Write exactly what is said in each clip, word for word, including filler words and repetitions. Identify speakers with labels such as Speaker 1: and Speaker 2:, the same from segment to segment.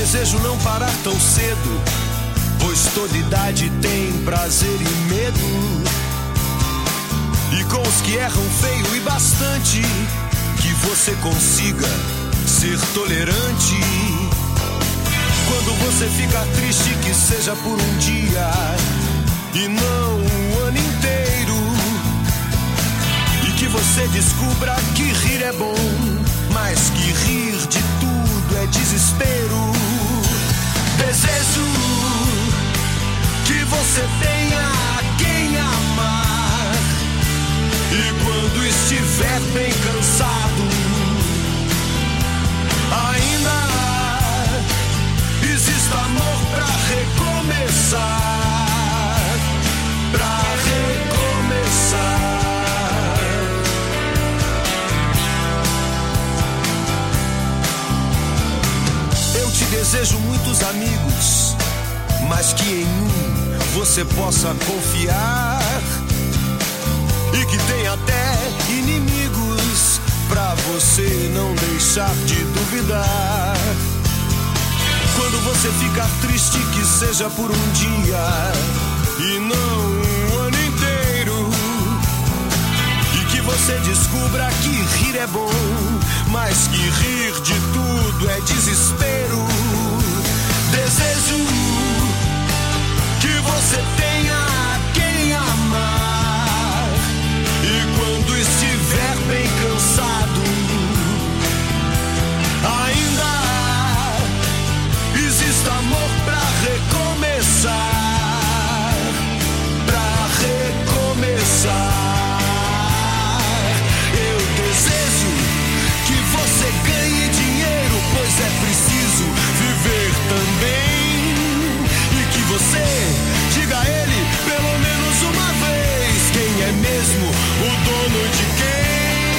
Speaker 1: desejo não parar tão cedo, pois toda idade tem prazer e medo. E com os que erram feio e bastante, que você consiga ser tolerante. Quando você ficar triste, que seja por um dia e não um ano inteiro. E que você descubra que rir é bom, mas que rir de tudo é desespero. Desejo que você tenha quem amar, e quando estiver bem cansado, ainda existe amor pra recomeçar, pra recomeçar. Eu te desejo muitos amigos, mas que em um você possa confiar, e que tem até inimigos pra você não deixar de duvidar. Quando você ficar triste, que seja por um dia e não um ano inteiro. E que você descubra que rir é bom, mas que rir de tudo é desespero. Desejo que você tenha quem amar, e quando estiver bem cansado, ainda existe amor pra recomeçar, pra recomeçar. Eu desejo que você ganhe dinheiro, pois é preciso viver também, e que você diga a ele pelo menos uma vez quem é mesmo o dono de quem.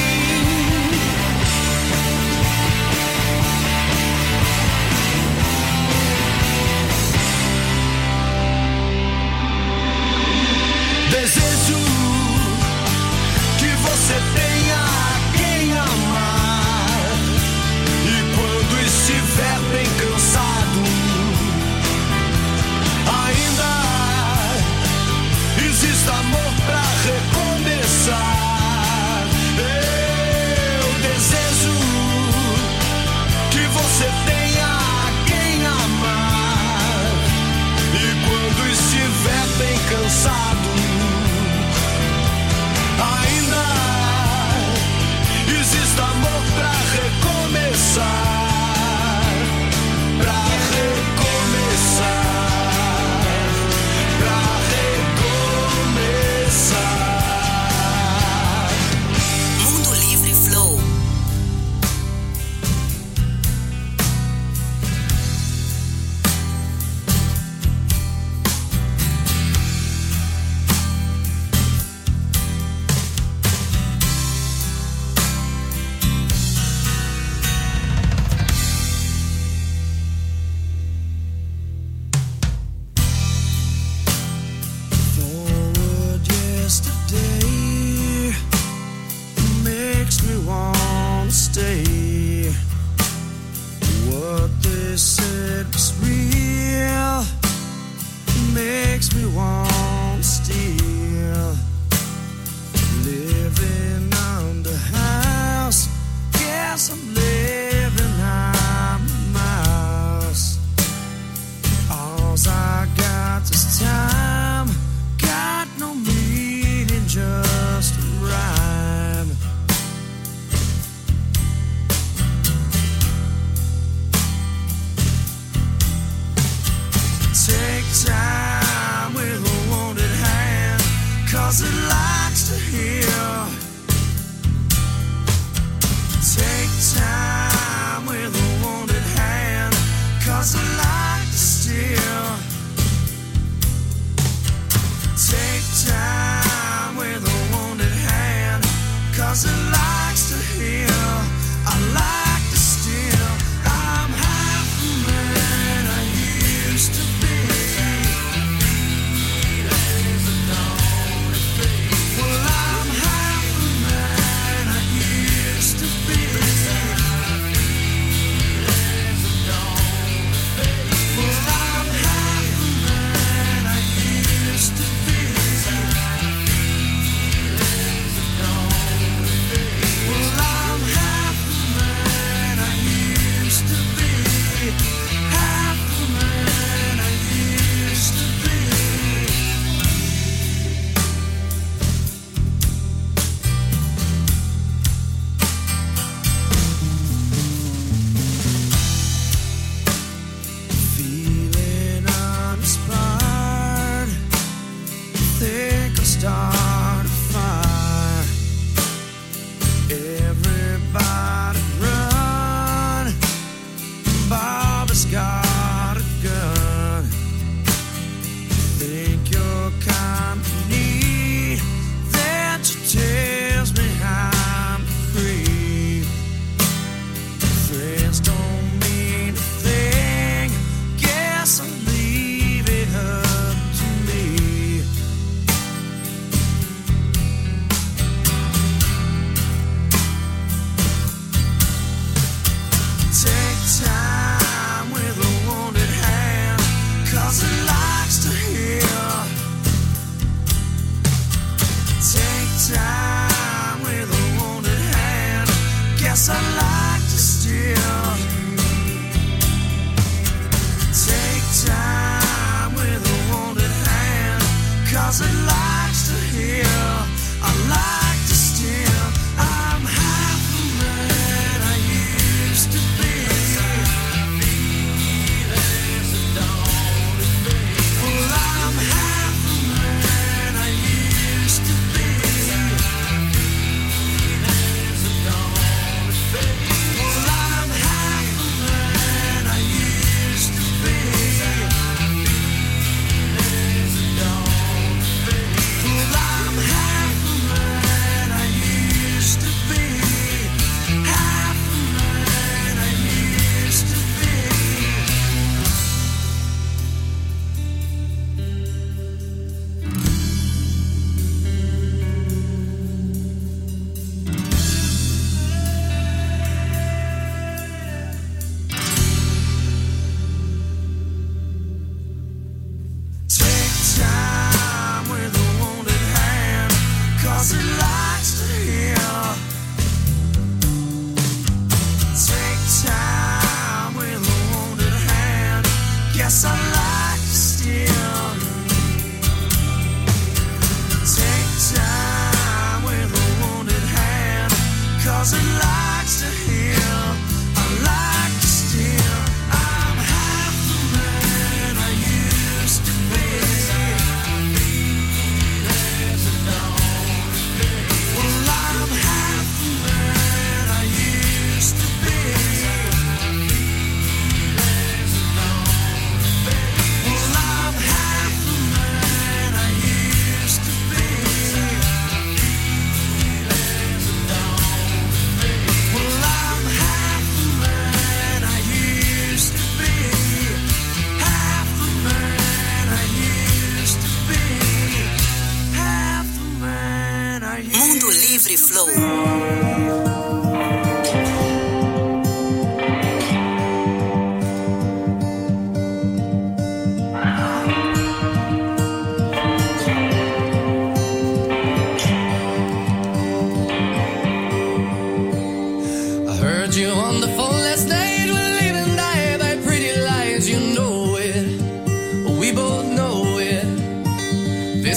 Speaker 1: Desejo que você tenha quem amar, e quando estiver bem cansado, ainda existe amor pra recomeçar. Eu desejo que você tenha quem amar, e quando estiver bem cansado, ainda existe amor pra recomeçar, pra recomeçar, pra recomeçar.
Speaker 2: Mundo Livre Flow.
Speaker 3: Forward yesterday makes me want to stay. What they said was real makes me want to steal. Living under house, guess I'm living on my mouse. All's I got this time, got no meaning, just a rhyme. Take time with a wounded hand, 'cause it likes to heal. Take time with a wounded hand, 'cause it likes to steal. Take time with a wounded hand, 'cause it likes to heal. I like to steal. I'm half the man I used to be. Well, I'm half the man I used to be.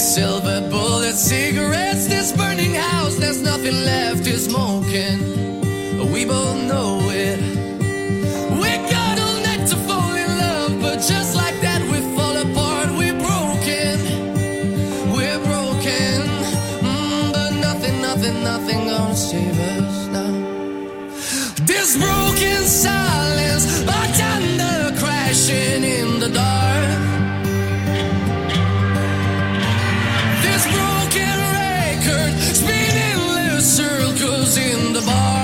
Speaker 4: silver bullet cigarettes, this burning house, there's nothing left is smoking. We both know it. We got all night to fall in love, but just like that we fall apart. We're broken, we're broken. Mm, but nothing, nothing, nothing gonna save us now. This broken silence, a thunder crashing in the dark. This broken record spinning little circles in the bar.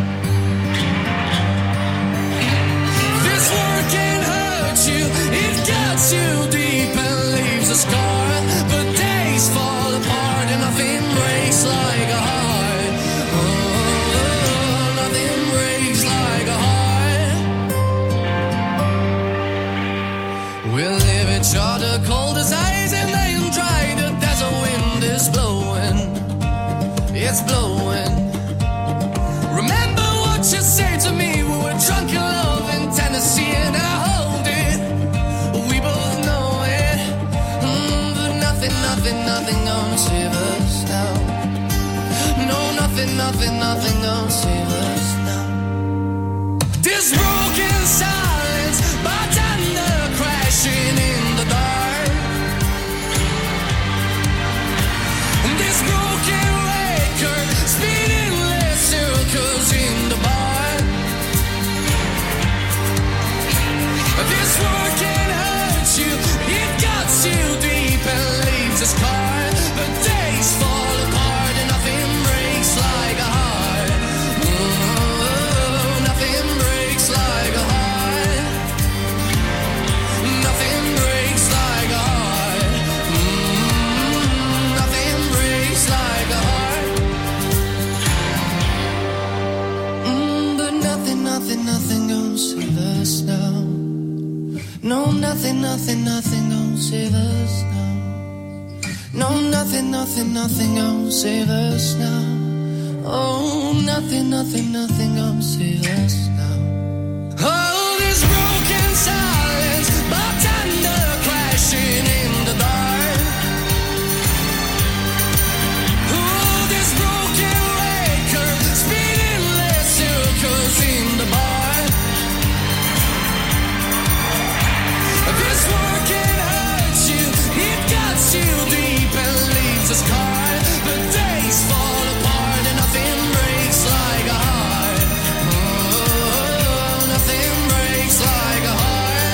Speaker 4: This word can hurt you, it cuts you deep and leaves a scar. But days fall apart and nothing breaks like a heart. Oh, nothing breaks like a heart. We'll leave each other cold as ice and then dry. The desert wind is blowing, it's blowing. Remember what you said to me, we were drunk in love in Tennessee, and I hold it, we both know it. Mm, but nothing, nothing, nothing gonna save us now. No, nothing, nothing, nothing gonna save us now. This broken silence, by thunder crashing in the dark. This broken record spinning little circles in the bar. This word can hurt you, it cuts you deep and leaves a scar. But days fall apart and nothing breaks like a heart. Oh, nothing breaks like a heart. Nothing breaks like a heart. Mm, nothing breaks like a heart. Mm, but nothing, nothing, nothing gonna save us now. No, nothing, nothing, nothing gonna save us now. No, nothing, nothing, nothing gonna save us now. Oh, nothing, nothing, nothing gonna save us now. Oh, this broken silence, but thunder crashing in the dark. Oh, this broken record spinning little circles in the bar. This word can hurt you, it cuts you deep and leaves a scar. But days fall apart and nothing breaks like a heart. Oh, nothing breaks like a heart.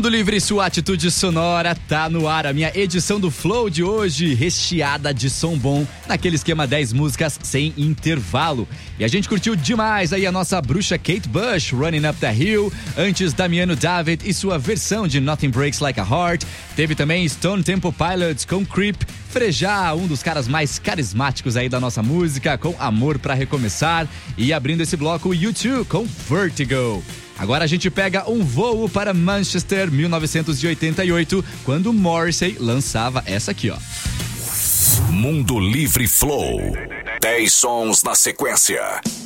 Speaker 5: Mundo Livre, sua atitude sonora tá no ar. A minha edição do Flow de hoje, recheada de som bom, naquele esquema dez músicas sem intervalo. E a gente curtiu demais aí a nossa bruxa Kate Bush, Running Up the Hill. Antes, Damiano David e sua versão de Nothing Breaks Like a Heart. Teve também Stone Temple Pilots com Creep. Frejá, um dos caras mais carismáticos aí da nossa música, com Amor Pra Recomeçar. E abrindo esse bloco, U dois com Vertigo. Agora a gente pega um voo para Manchester, mil novecentos e oitenta e oito, quando Morrissey lançava essa aqui, ó.
Speaker 6: Mundo Livre Flow. dez sons na sequência.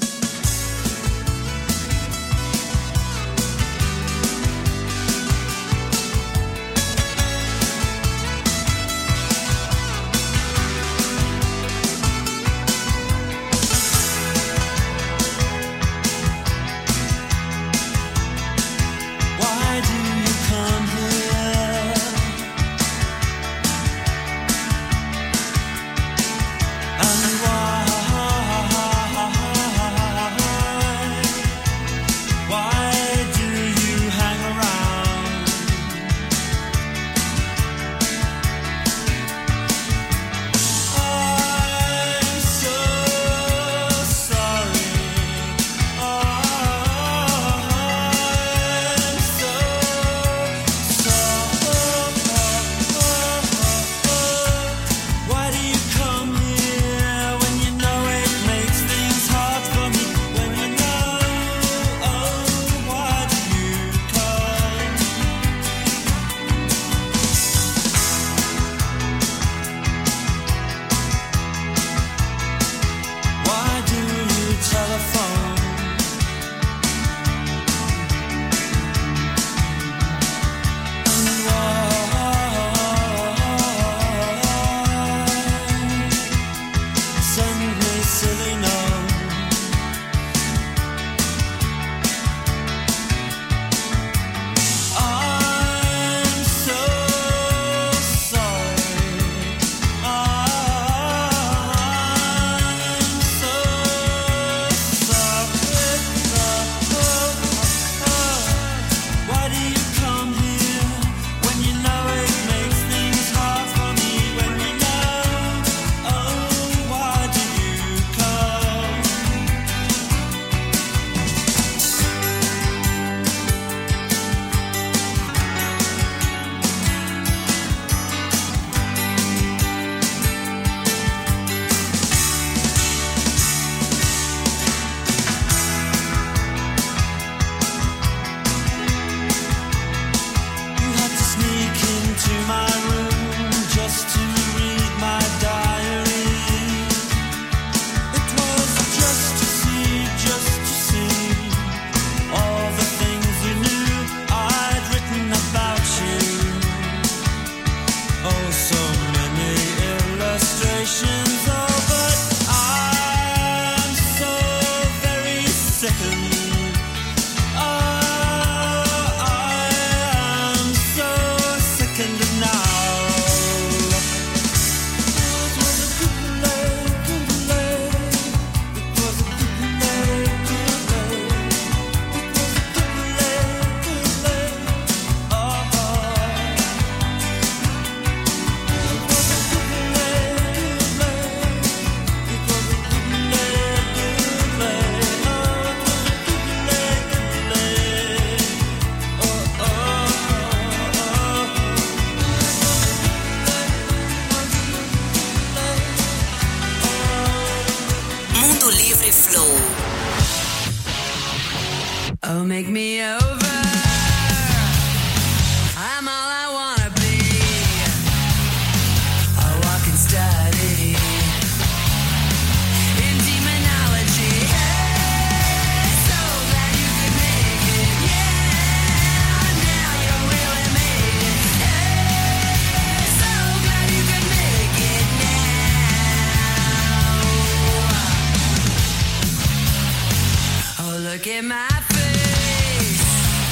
Speaker 7: Make me over. I'm all I wanna be. A walking study in demonology. Hey, so glad you could make it. Yeah, now you really made it. Hey, so glad you could make it now. Oh, look at my face.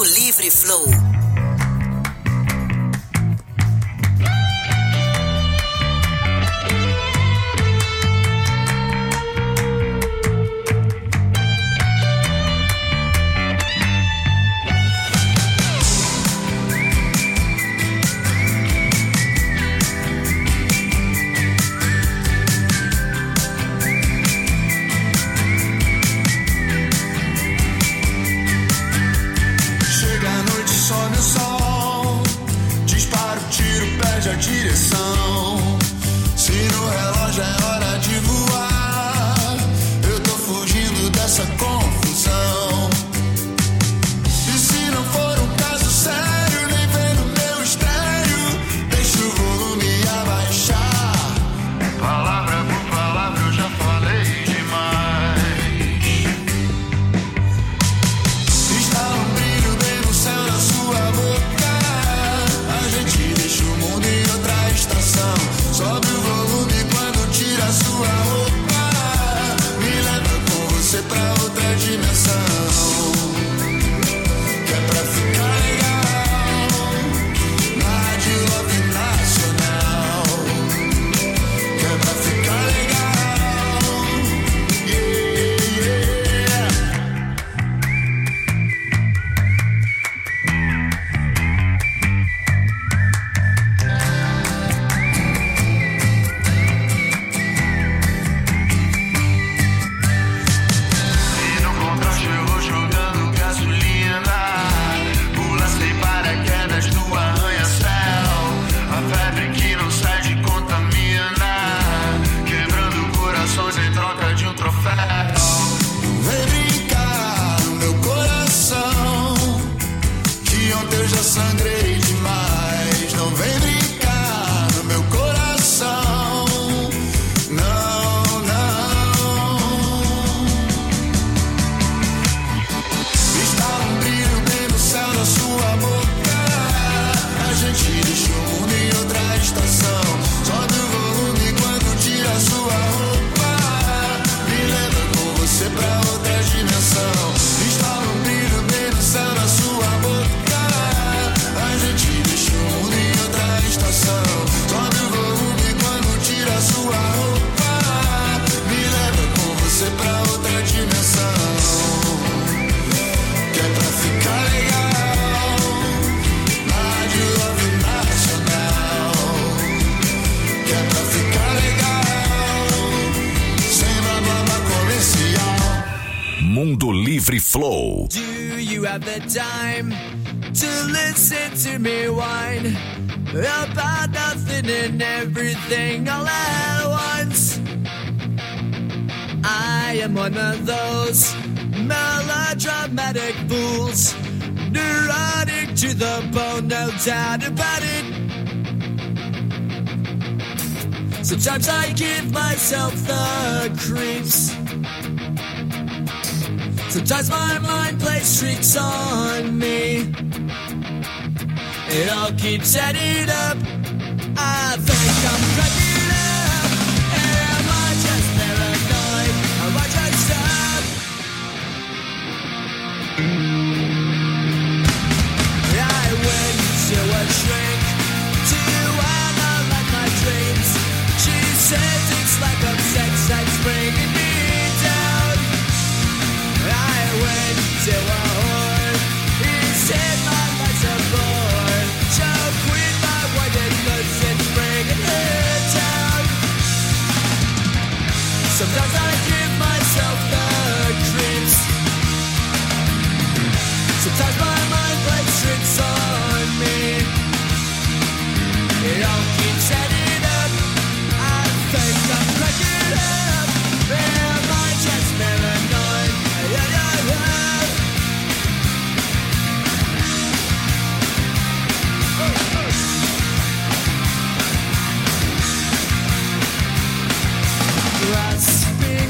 Speaker 2: Mundo Livre Flow.
Speaker 3: Chega a noite, some o sol. Dispara o tiro, perde a direção. Se no relógio é hora de voar, eu tô fugindo dessa confusão. E se não for um caso sério, nem vem no meu estéreo, deixa o volume abaixar. Palavra por palavra eu já falei demais. Está um brilho bem no céu da sua boca. A gente deixa o mundo em outra estação. Sobe o volume quando tira a sua roupa. Me leva com você pra outra dimensão. Que é pra ficar legal. Na Rádio Love Nacional. Que é pra ficar legal. Yeah, yeah. E no contraste eu vou jogando gasolina. Pula sem paraquedas no arranha-céu. A febre que não sai de contamina. Quebrando corações em troca de um troféu. Vem brincar no meu coração. Que ontem eu já sangrei demais. Não vem brincar no meu coração. Não, não. Está um brilho bem no céu da sua boca. A gente deixa o mundo em outra estação. Sobe o volume quando tira a sua roupa. Me leva com você pra outra dimensão. Está um brilho bem no céu da sua boca. A gente deixa o mundo em outra estação. Sobe o volume quando tira a sua roupa. Me leva com você pra outra dimensão. Que é pra ficar legal. Na Rádio Love Nacional. Que é pra ficar legal. Sem blá blá blá comercial.
Speaker 6: Mundo Livre Flow.
Speaker 4: Do you have the time to listen to me whine about nothing and everything all at once? I am one of those melodramatic fools, neurotic to the bone, no doubt about it. Sometimes I give myself the creeps. Sometimes my mind plays tricks on me. It all keeps adding up. I think I'm cracking up. Am I just paranoid? Am I just up? I went to a shrink to analyze my dreams. She says it's like a sex that's bringing me down. I went to a whore. He said my life's a bore. So quit my wife and cause it's bringing her down. Sometimes I give myself the creeps. Sometimes my mind plays tricks on me. It all keeps adding up. I think I'm cracking up. Am I just paranoid? Yeah, yeah, yeah. Grasping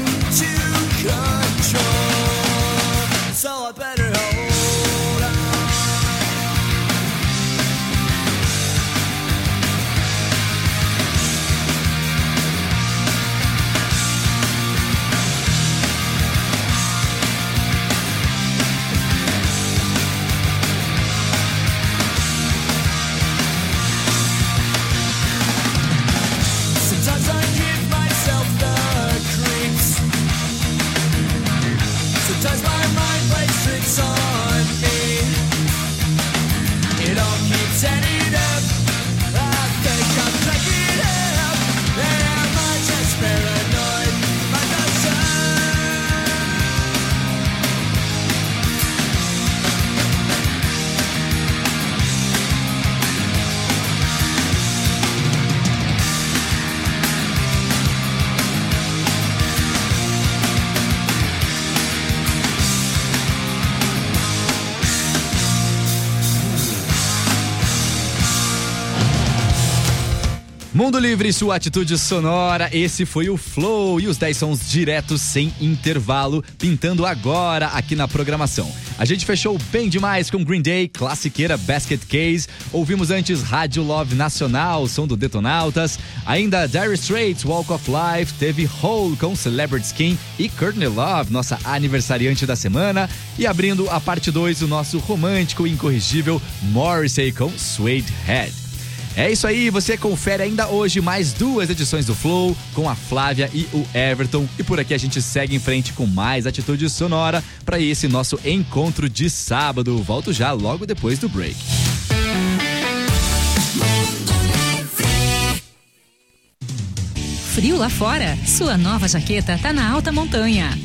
Speaker 5: Mundo Livre, sua atitude sonora. Esse foi o Flow e os dez sons diretos sem intervalo, pintando agora aqui na programação. A gente fechou bem demais com Green Day, classiqueira Basket Case. Ouvimos antes Rádio Love Nacional, som do Detonautas. Ainda Dire Straits, Walk of Life. Teve Hole com Celebrity Skin e Courtney Love, nossa aniversariante da semana. E abrindo a parte dois, o nosso romântico e incorrigível Morrissey com Suede Head. É isso aí, você confere ainda hoje mais duas edições do Flow com a Flávia e o Everton. E por aqui a gente segue em frente com mais atitude sonora para esse nosso encontro de sábado. Volto já logo depois do break.
Speaker 8: Frio lá fora? Sua nova jaqueta tá na alta montanha.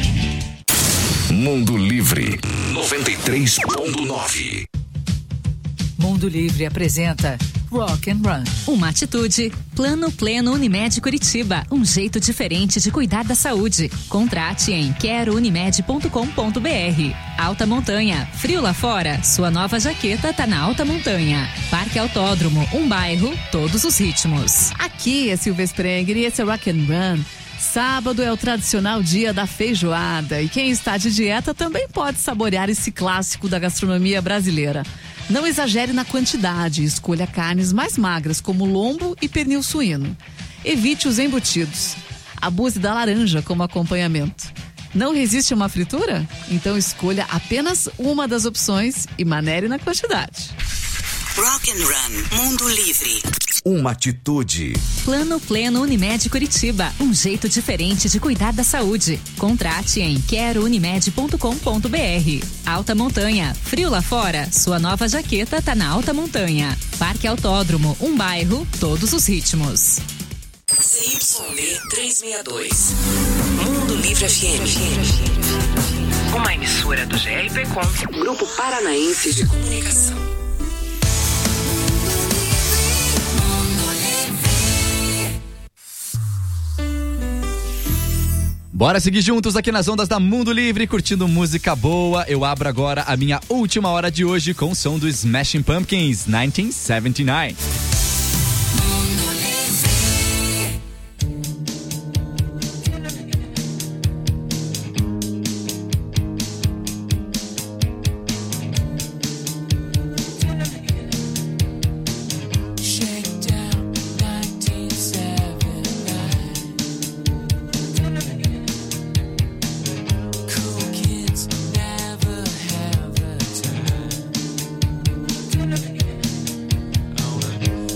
Speaker 6: Mundo Livre noventa e três ponto nove.
Speaker 8: Mundo Livre apresenta Rock and Run. Uma atitude. Plano Pleno Unimed Curitiba. Um jeito diferente de cuidar da saúde. Contrate em quero unimed ponto com ponto br. Alta Montanha. Frio lá fora? Sua nova jaqueta tá na Alta Montanha. Parque Autódromo. Um bairro. Todos os ritmos.
Speaker 9: Aqui é Silvia Sprenger e esse é Rock and Run. Sábado é o tradicional dia da feijoada e quem está de dieta também pode saborear esse clássico da gastronomia brasileira. Não exagere na quantidade, escolha carnes mais magras como lombo e pernil suíno. Evite os embutidos. Abuse da laranja como acompanhamento. Não resiste a uma fritura? Então escolha apenas uma das opções e manere na quantidade.
Speaker 2: Rock and Run, Mundo Livre.
Speaker 6: Uma atitude.
Speaker 8: Plano Pleno Unimed Curitiba. Um jeito diferente de cuidar da saúde. Contrate em quero unimed ponto com ponto br. Alta Montanha. Frio lá fora? Sua nova jaqueta tá na Alta Montanha. Parque Autódromo. Um bairro. Todos os ritmos.
Speaker 2: C Y B trezentos e sessenta e dois. Mundo Livre F M. Uma emissora do G R P Com. Grupo Paranaense de Comunicação.
Speaker 5: Bora seguir juntos aqui nas ondas da Mundo Livre, curtindo música boa. Eu abro agora a minha última hora de hoje com o som do Smashing Pumpkins, nineteen seventy-nine.
Speaker 3: Never have a time.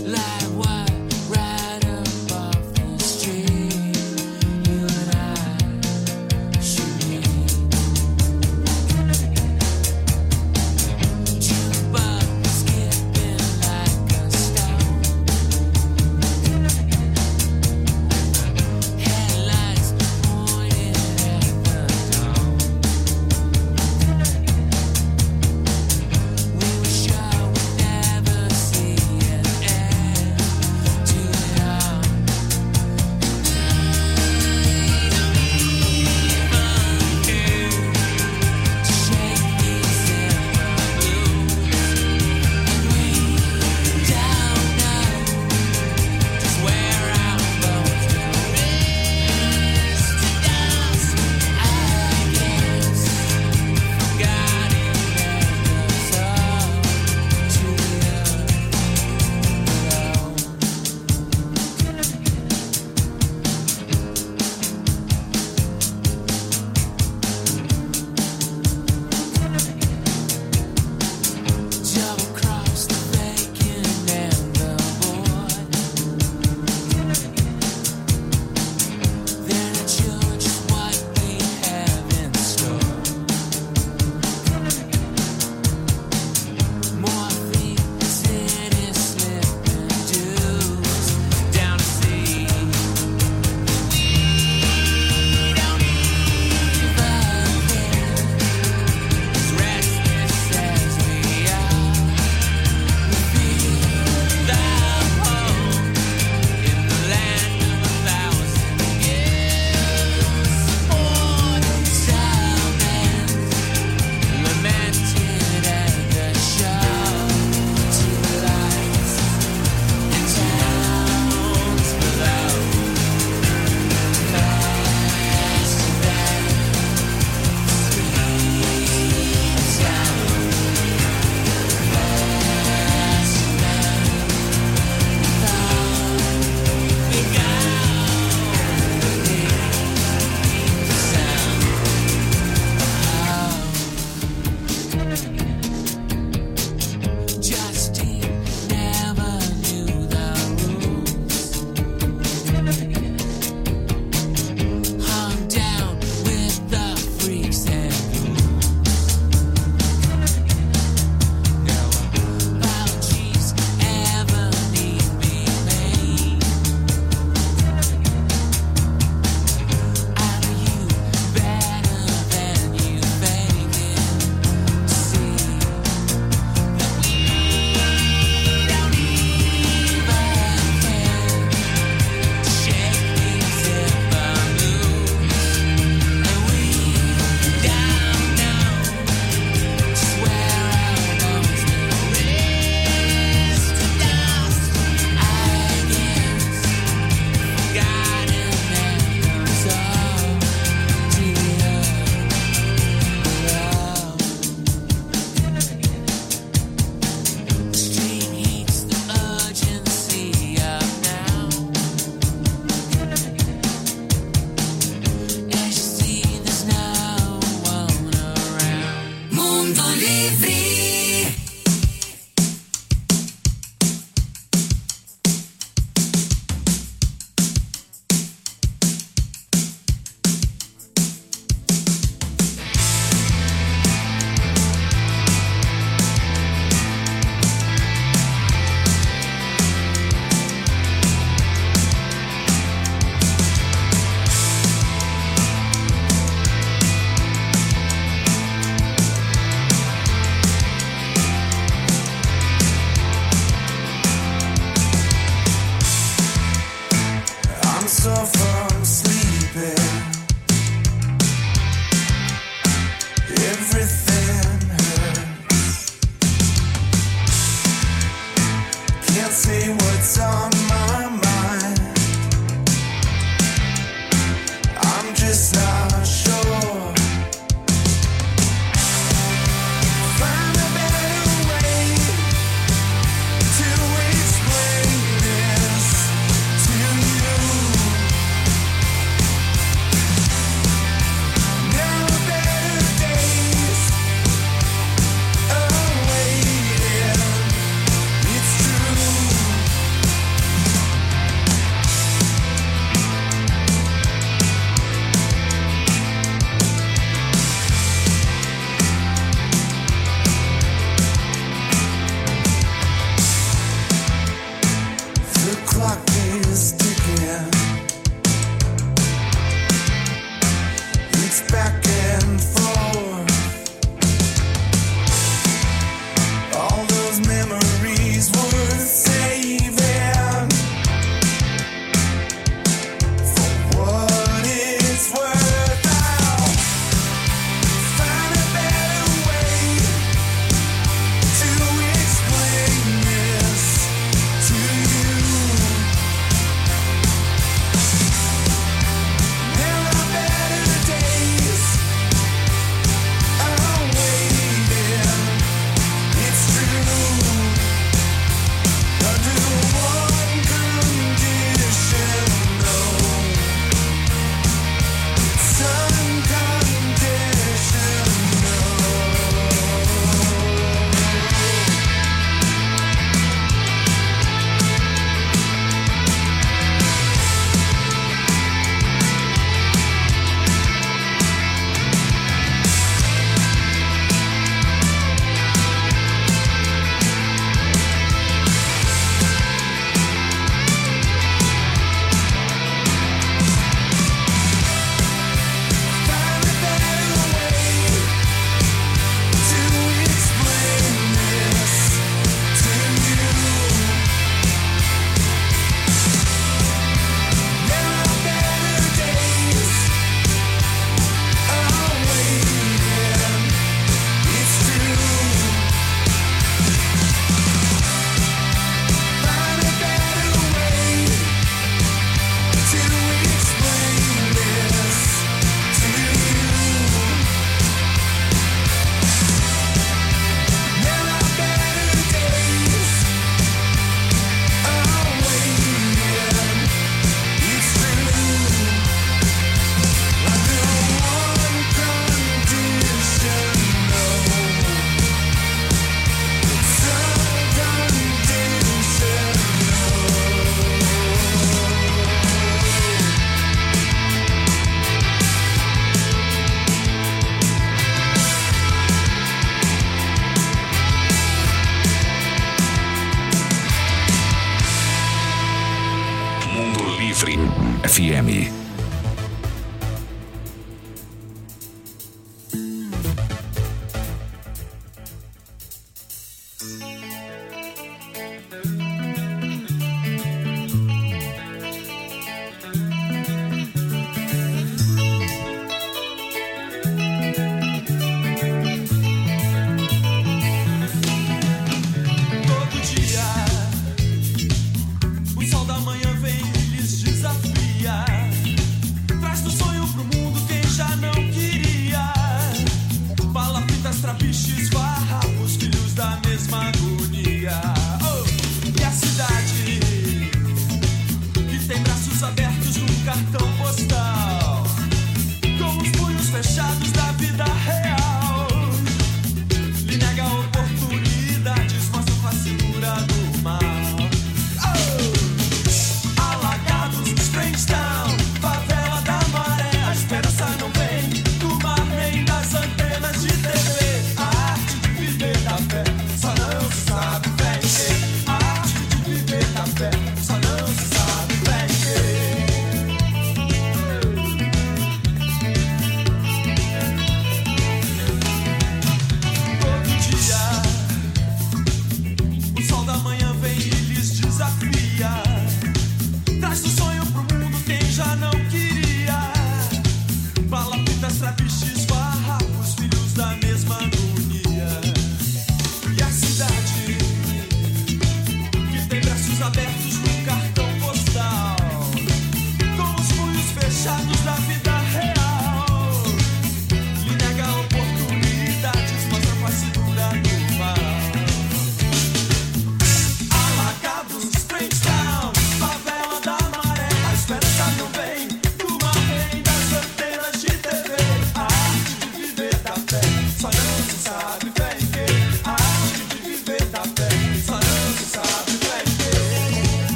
Speaker 6: F M.
Speaker 3: Todo dia o sol da manhã vem e lhes desafia.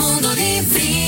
Speaker 7: Mundo Livre.